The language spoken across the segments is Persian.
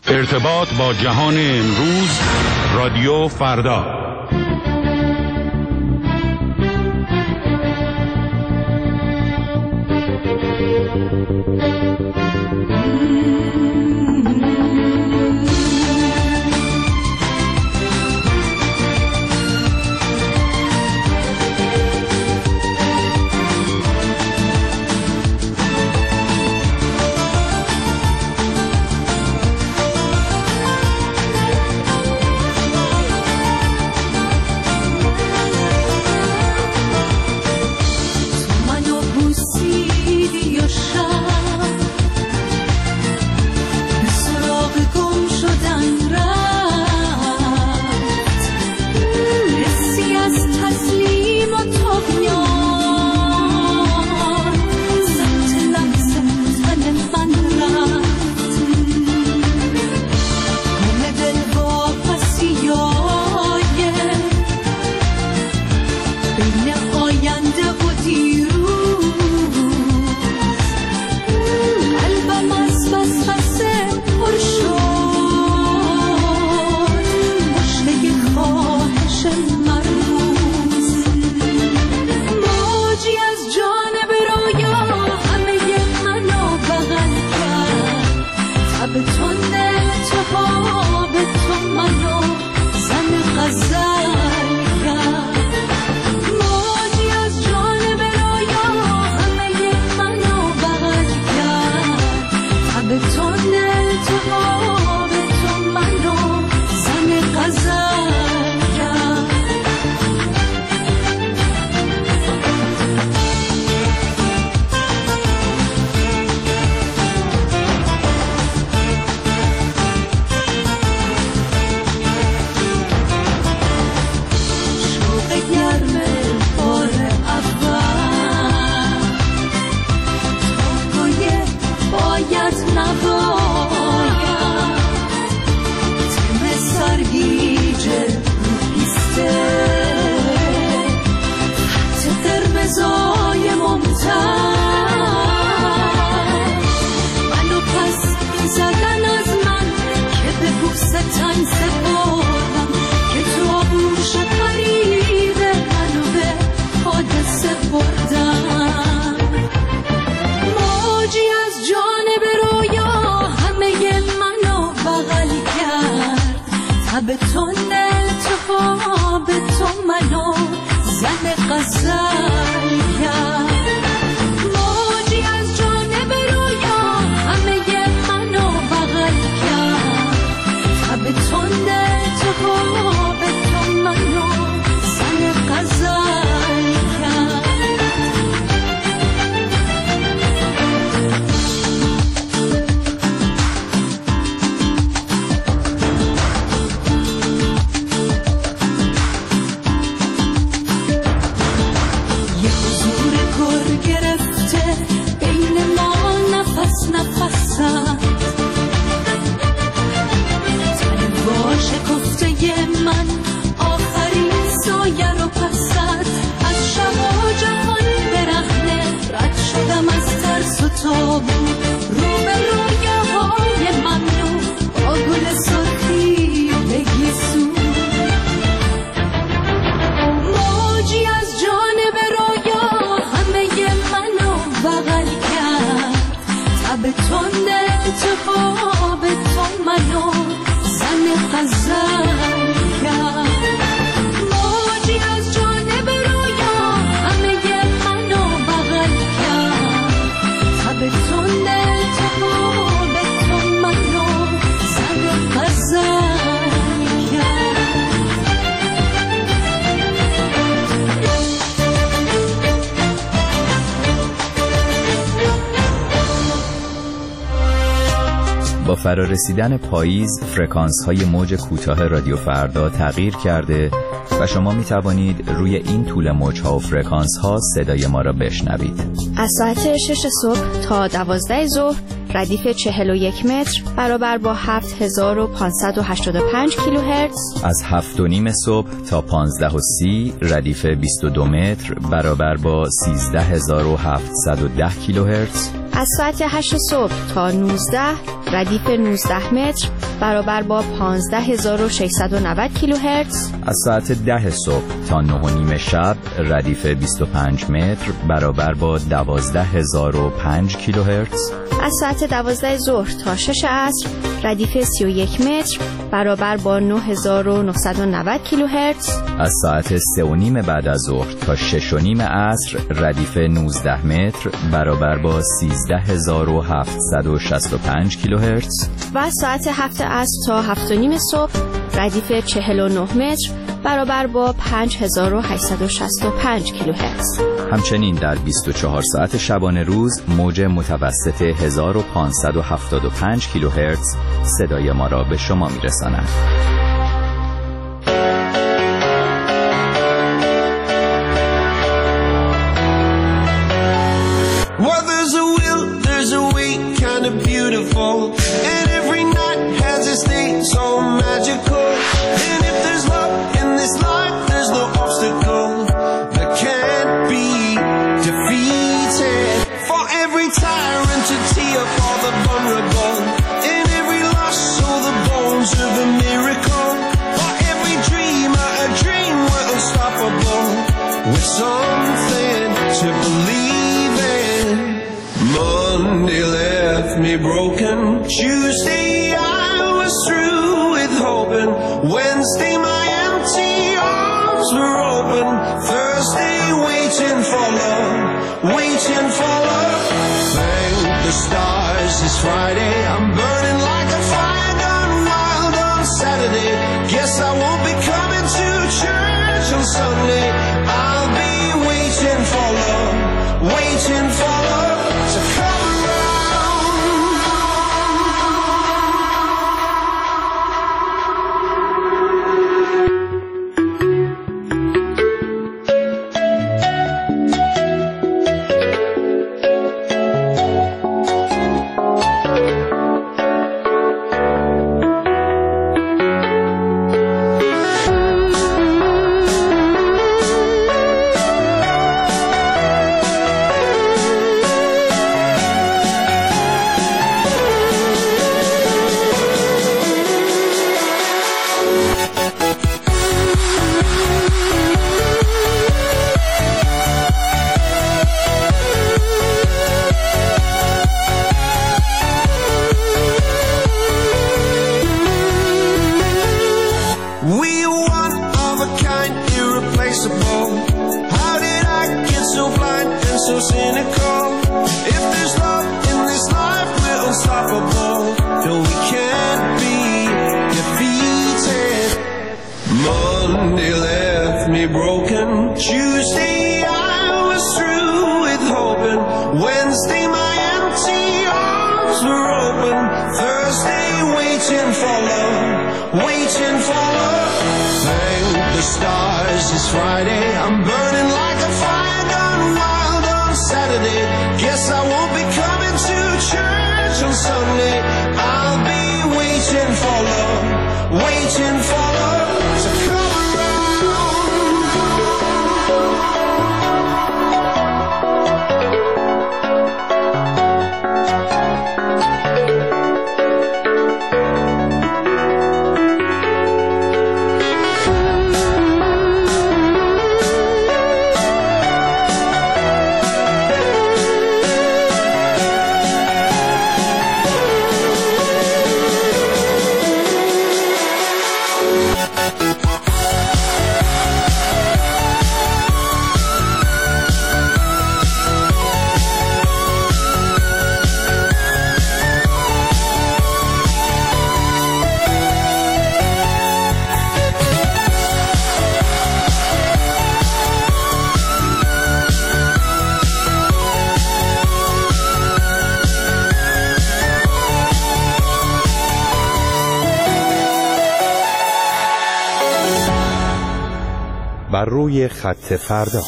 ارتباط با جهان امروز، رادیو فردا. با فرارسیدن پاییز فرکانس‌های موج کوتاه رادیو فردا تغییر کرده و شما می توانید روی این طول موج‌ها و فرکانس‌ها صدای ما را بشنوید. از ساعت 6 صبح تا 12 ظهر ردیف 41 متر برابر با 7585 کیلوهرتز. از 7:30 صبح تا 15:30 ردیف 22 متر برابر با 13710 کیلوهرتز. از ساعت 8 صبح تا 19 ردیف 19 متر برابر با 15690 کیلوهرتز. از ساعت 10 صبح تا 9:30 شب ردیف 25 متر برابر با 12005 کیلوهرتز. از ساعت 12 ظهر تا 6 عصر ردیف 31 متر برابر با 9990 کیلوهرتز. از ساعت 3:30 بعد از ظهر تا 6:30 عصر ردیف 19 متر برابر با 13765 کیلوهرتز. و از ساعت 7 عصر تا 7:30 صبح ردیف 49 متر برابر با 5865 کیلوهرتز. همچنین در 24 ساعت شبانه روز موج متوسط 1575 کیلوهرتز صدای ما را به شما میرساند. Well, there's a will, there's a way, kind of beautiful, and every night has its day so magical. And if there's love in this life, there's no obstacle that can't be defeated. For every tyrant to tee up all the vulnerable, in every loss, all the bones of a miracle. For every dreamer, a dream we're unstoppable, with something to believe in. Monday left me broken. Tuesday I was through with hoping. Wednesday my empty arms were open. Thursday waiting for love, waiting for love. Thank the stars it's Friday. I'm burning like a fire gone wild on Saturday. Guess I won't be coming to church on Sunday. I'll be waiting for love, waiting for love to come around. We are one of a kind, irreplaceable. How did I get so blind and so cynical? If there's love in this life, we're unstoppable. No, we can't be defeated. Monday left me broken. Tuesday I was through with hoping. Wednesday my empty arms were open. Thursday waiting for love, waiting for love. Thank the stars it's Friday. I'm burning like a fire gone wild on Saturday. Guess I won't be coming to church on Sunday. I'll be waiting for love, waiting for love to come around. بر روی خط فردا.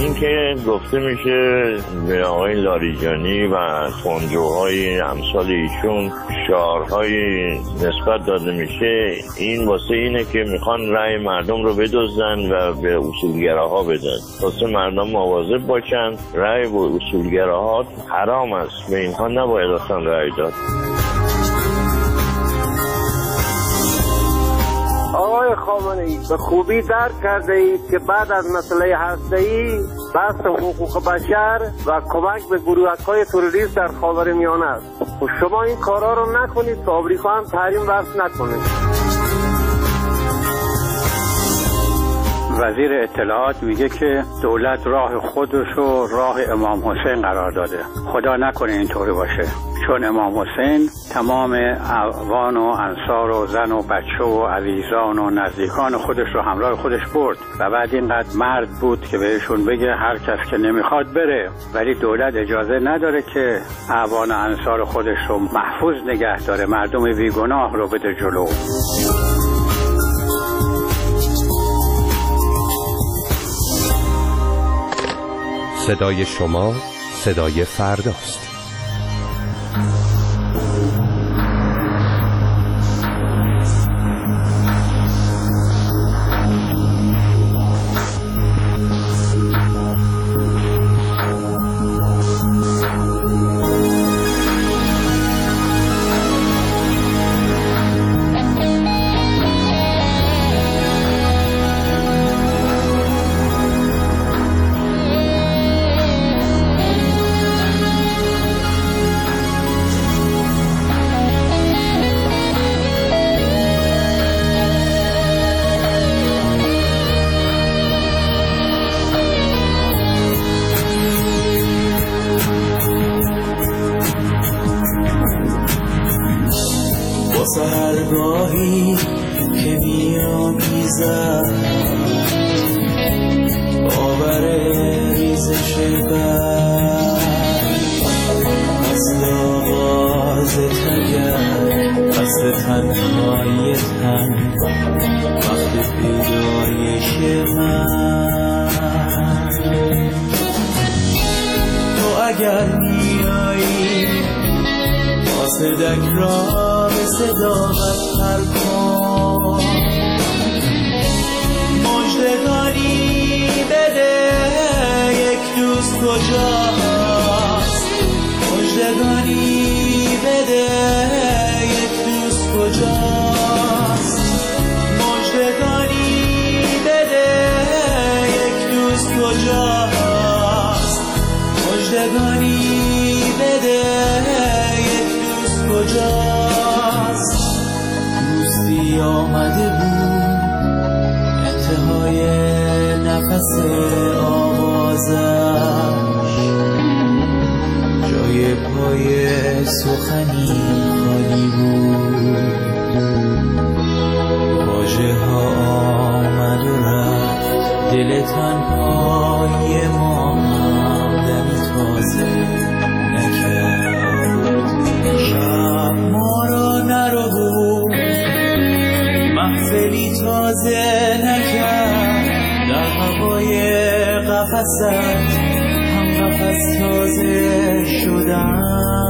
این که گفته میشه به آقای لاریجانی و خونجوهای امثال ایشون شعارهای نسبت داده میشه، این واسه اینه که میخوان رأی مردم رو بدزدن و به اصولگراها بدن، واسه مردم مواظب باشن. رأی به اصولگراها حرام است، به اینها نباید اصلا رأی داد. آقای خامنه‌ای به خوبی درک کرده اید که بعد از مسئله هسته‌ای بحث حقوق بشر و کمک به گروه‌های تروریست در خاورمیانه است. و شما این کارا رو نکنید که آمریکا هم تحریم وضع نکنه. وزیر اطلاعات میگه که دولت راه خودش رو راه امام حسین قرار داده. خدا نکنه اینطوری باشه، چون امام حسین تمام اعوان و انصار و زن و بچه و عزیزان و نزدیکان خودش رو همراه خودش برد و بعد اینقدر مرد بود که بهشون بگه هر کس که نمیخواد بره، ولی دولت اجازه نداره که اعوان و انصار خودش رو محفوظ نگه داره، مردم بیگناه رو بده جلو. صدای شما صدای فرداست. سحرگاهی که می‌آمیزد باور ریزش برگ، فصل آغاز تگر، فصل تنهای تن، وقت پیدایش من. تو اگر میایی قاصدک را به صداقت پر کن، مژدگانی بده یک دوست کجاست، مژدگانی بده یک دوست کجاست، مژدگانی بده یک دوست کجاست، مژدگانی بده کجاست. دوستی آمده بود انتهای نفس آوازش، جای پای سخنی خالی بود، واژه ها آمد و رفت، دل تنهای ما هم دمی تازه نکرد. شب ما را نرو بود، محفلی تازه نکرد، در هوای قفست هم قفس تازه شدم.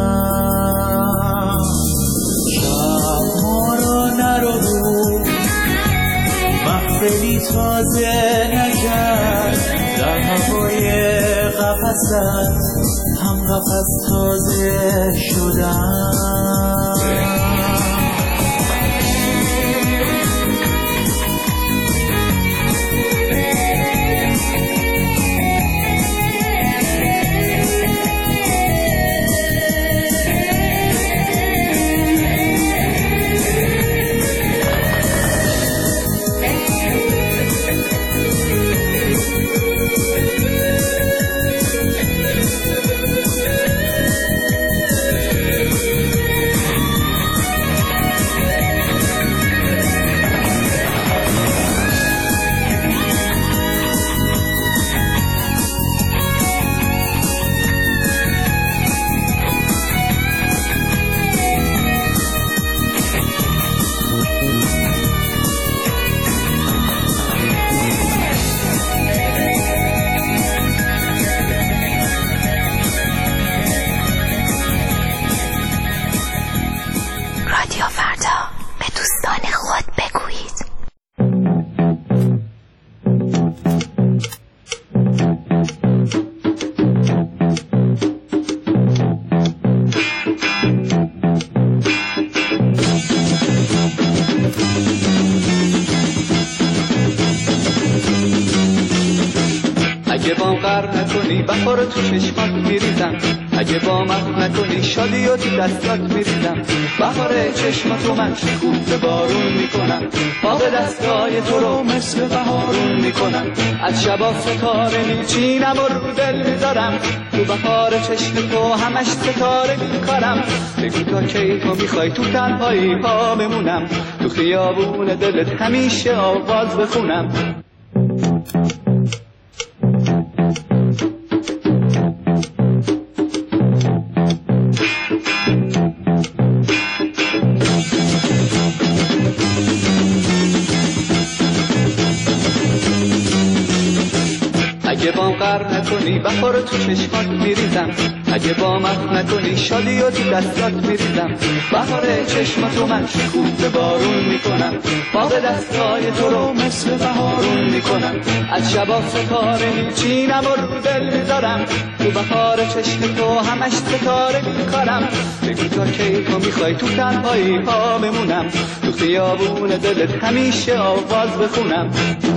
شب ما را نرو بود، محفلی تازه نکرد، در هوای قفست هم قفس تازه شدم. وفا رو تو چشمات میریزم، اگه با من نکنی شادی و تو دستات میریزم. بهار چشماتو من شکوفه بارون میکنم، آب دستای تو رو مثل بهارون میکنم. از شبا ستاره میچینم و رو دل میذارم، تو بهار چشم تو همش ستاره میکارم. بگو تا کی تو میخوای تو تنهایی پا بمونم، تو خیابون دلت همیشه آواز بخونم. اگه بام غرق نکنی بهار رو تو چشمات میریزم، اگه با من نکنی شادی و تو دستات میریزم. بهار چشماتو من شکوفه بارون میکنم، باغ دستای تو رو مثل بهارون میکنم. از شبا ستاره میچینم و رو دل میذارم، تو بهار چشم تو همش ستاره میکارم. بگو تا کی تو میخوای تو تنهایی پا بمونم، تو خیابون دلت همیشه آواز بخونم.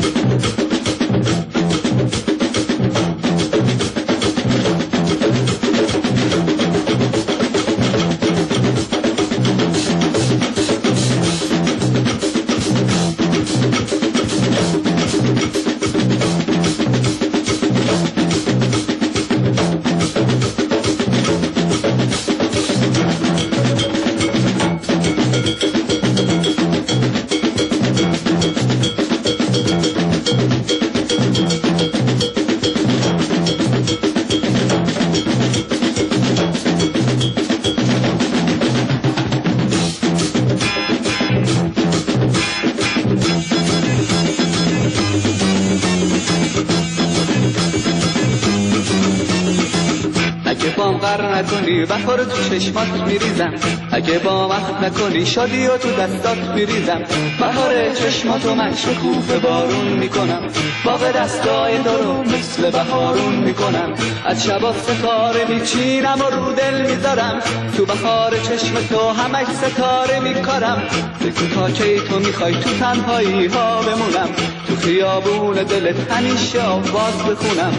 نکنی وفا رو تو چشمات میریزم، اگه با من نکنی شادی و تو دستات میریزم. بهار چشماتو من شکوفه بارون میکنم، باغ دستای تو رو مثل بهارون میکنم. از شبا ستاره میچینم و رو دل میذارم، تو بهار چشم تو همش ستاره میکارم. بگو تا کی تو میخوای تو تنهایی ها بمونم، تو خیابون دلت همیشه آواز بخونم.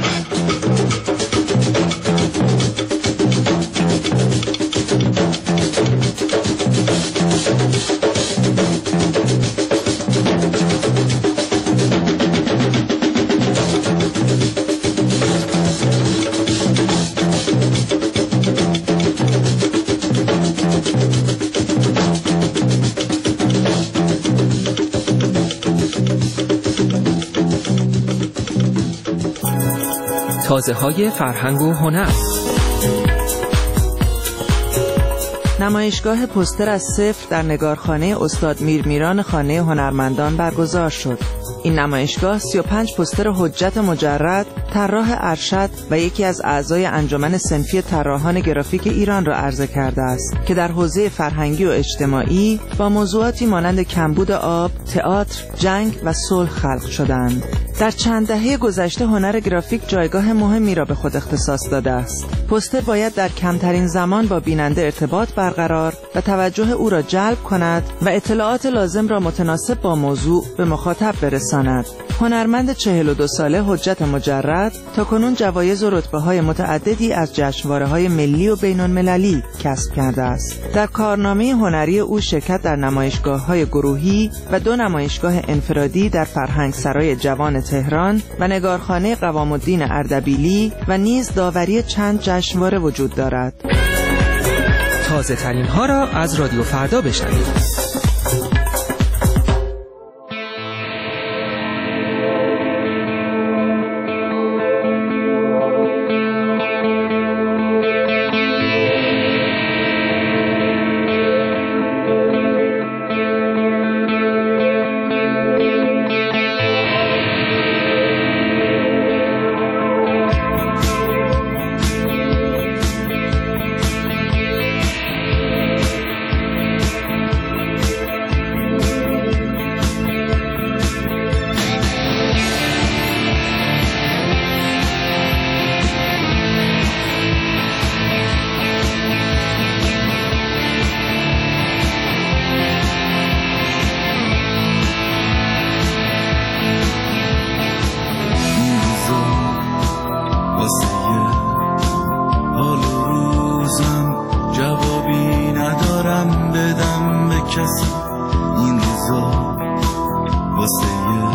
تازه‌های فرهنگ و هنر. نمایشگاه پوستر از صفر در نگارخانه استاد میرمیران خانه هنرمندان برگزار شد. این نمایشگاه 35 پوستر حجت مجرد، طراح ارشد و یکی از اعضای انجمن صنفی طراحان گرافیک ایران را عرضه کرده است که در حوزه فرهنگی و اجتماعی با موضوعاتی مانند کمبود آب، تئاتر، جنگ و صلح خلق شدند. در چند دهه گذشته هنر گرافیک جایگاه مهمی را به خود اختصاص داده است. پوستر باید در کمترین زمان با بیننده ارتباط برقرار و توجه او را جلب کند و اطلاعات لازم را متناسب با موضوع به مخاطب برساند. هنرمند 42 ساله حجت مجرد تاکنون جوایز و رتبه‌های متعددی از جشنواره‌های ملی و بین‌المللی کسب کرده است. در کارنامه هنری او شرکت در نمایشگاه‌های گروهی و 2 نمایشگاه انفرادی در فرهنگسرای جوان تهران و نگارخانه قوام الدین اردبیلی و نیز داوری چند جشنواره وجود دارد. تازه ترین ها را از رادیو فردا بشنوید. کسی این روزا واسه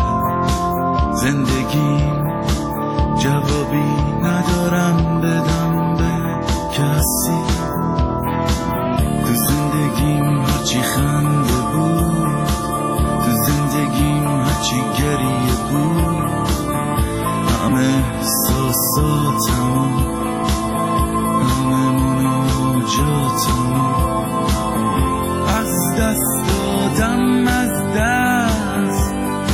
زندگی جوابی ندارم بدم به کسی. تو زندگیم هرچی خنده بود، تو زندگیم هرچی گریه بود، همه احساساتم، همه مناجاتم از دست دادم، از دست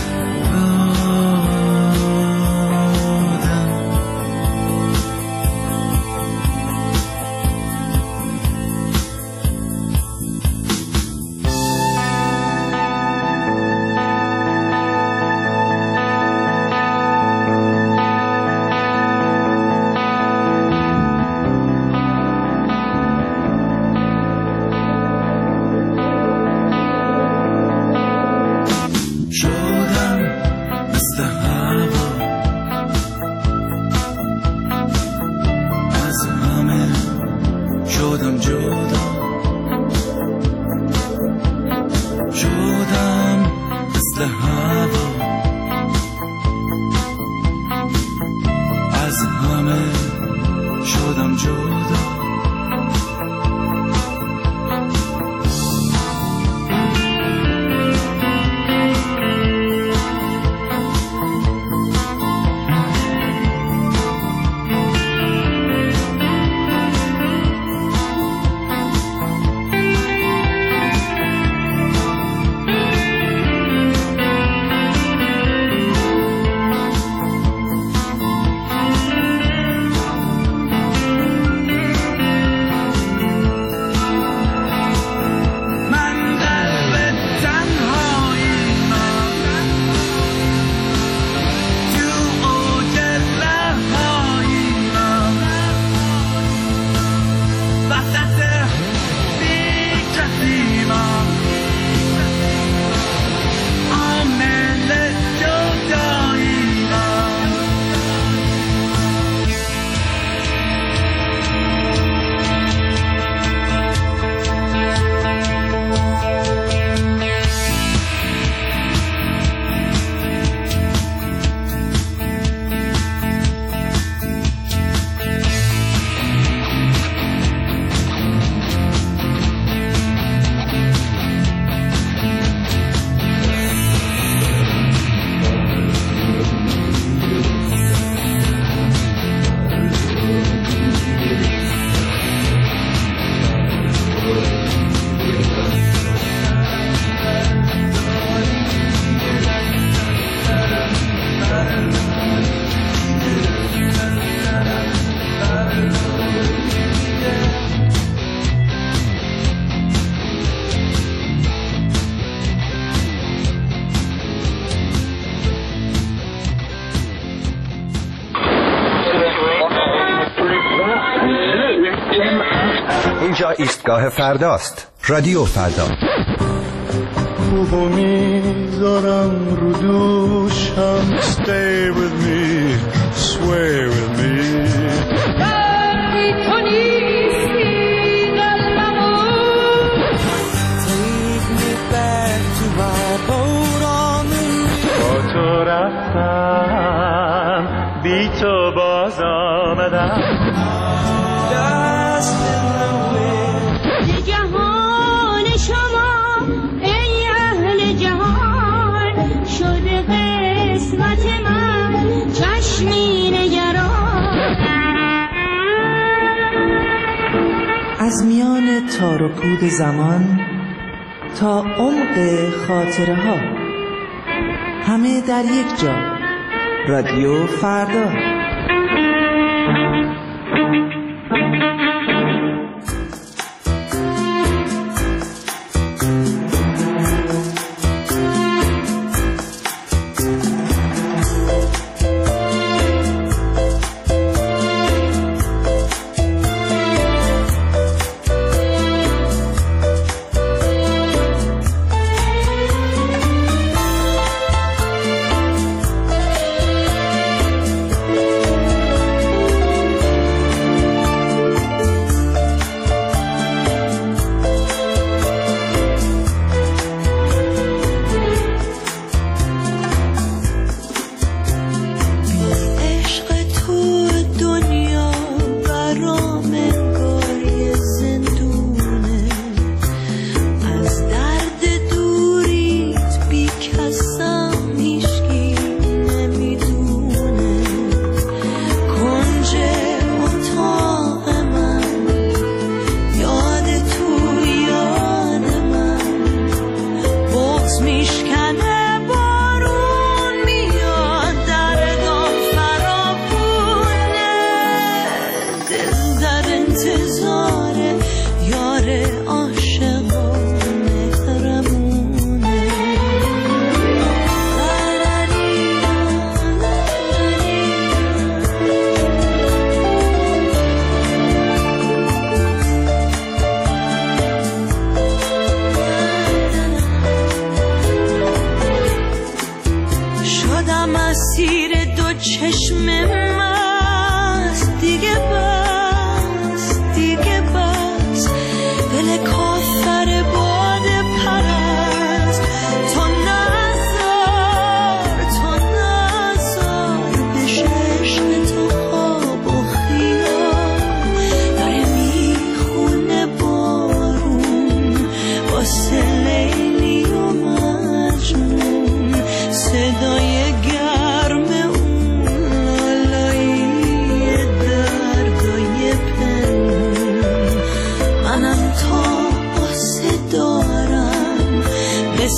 اینجا ایستگاه فرداست. رادیو فردا. خوبو میذارم رو دوشم. Stay with me, sway with me. وقتی تو نیستی قلبمو Take me back to my boat on the river. با تو رفتم، بی تو باز آمدم. جهان شما ای اهل جهان شده قسمت من چشمی نگران. از میان تار و پود زمان تا عمق خاطره ها، همه در یک جا. رادیو فردا.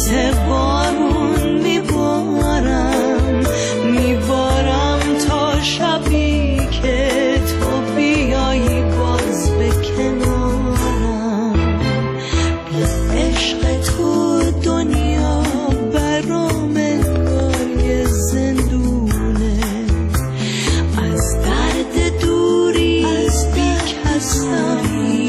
مثل بارون میبارم تا شبی که تو بیایی باز به کنارم. بی عشق تو دنیا برام انگار زندونه، از درد دوری بی کسم